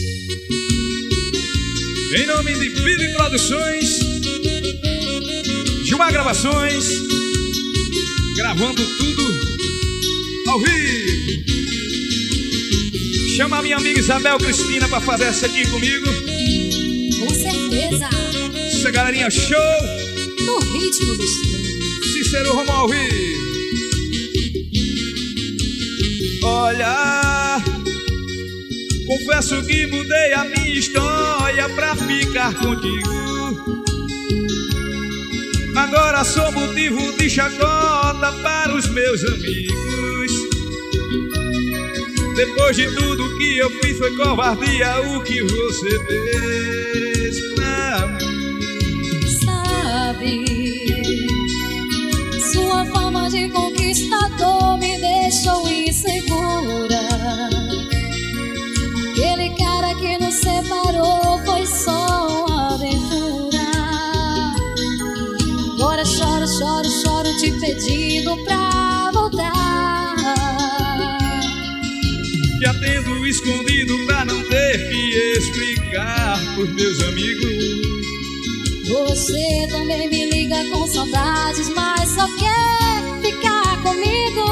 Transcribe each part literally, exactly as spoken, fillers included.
Em nome de Billy Produções, Gilmar Gravações, gravando tudo ao vivo. Chama a minha amiga Isabel Cristina pra fazer essa aqui comigo. Com certeza. Essa galerinha show. No ritmo do estilo. Cícero Romão ao vivo. Olha, confesso que mudei a minha história pra ficar contigo. Agora sou motivo de chacota para os meus amigos. Depois de tudo que eu fiz foi covardia o que você fez pra mim. Sabe, sua fama de conquistador me deixou insegura. Aquele cara que nos separou foi só uma aventura. Agora choro, choro, choro te pedindo pra voltar. Já tendo escondido pra não ter que explicar pros meus amigos. Você também me liga com saudades, mas só quer ficar comigo.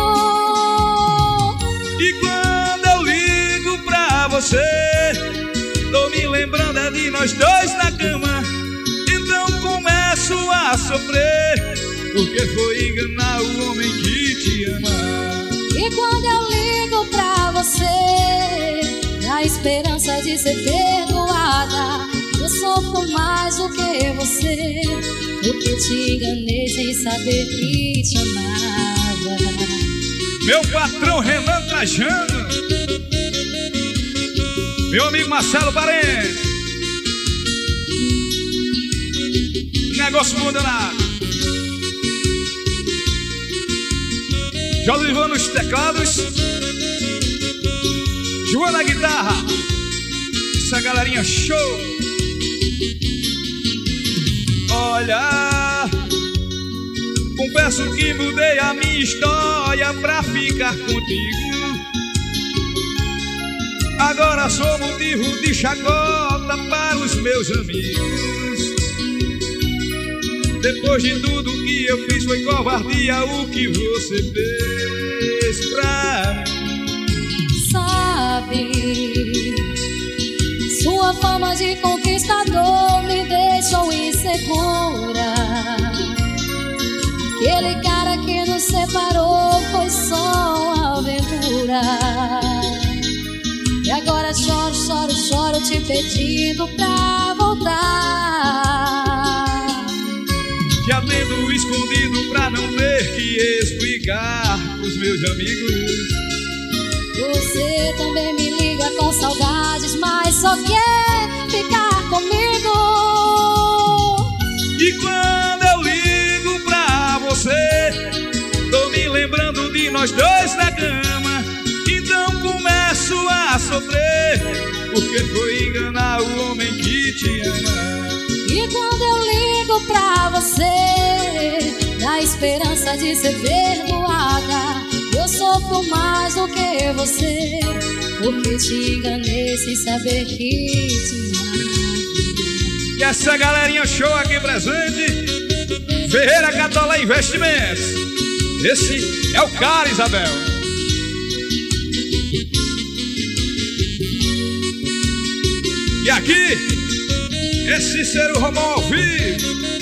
E quando eu ligo pra você, tô me lembrando é de nós dois na cama. Então começo a sofrer, porque foi enganar o homem que te ama. E quando eu ligo pra você, na esperança de ser perdoada, eu sofro mais do que você, porque te enganei sem saber que te amava. Meu patrão Renan Trajano, meu amigo Marcelo Parente, negócio moderado. Josivão nos teclados, João na guitarra. Essa galerinha show. Olha, confesso que mudei a minha história pra ficar contigo. Agora sou motivo de chacota para os meus amigos. Depois de tudo que eu fiz foi covardia o que você fez pra mim. Sabe, sua fama de conquistador me deixou insegura. Aquele cara que nos separou foi só uma aventura. E agora choro, choro, choro te pedindo pra voltar. Já tendo escondido pra não ter que explicar pros meus amigos. Você também me liga com saudades, mas só quer ficar comigo. E quando eu ligo pra você, tô me lembrando de nós dois na cama. Então começo a sofrer, porque foi enganar o homem que te ama. E quando eu ligo pra você, na esperança de ser perdoada, eu sofro mais do que você, porque te enganei sem saber que te amava. E essa galerinha show aqui presente, Ferreira Catolé Investimentos. Esse é o cara, Isabel. E aqui, esse Cícero Romão ao vivo.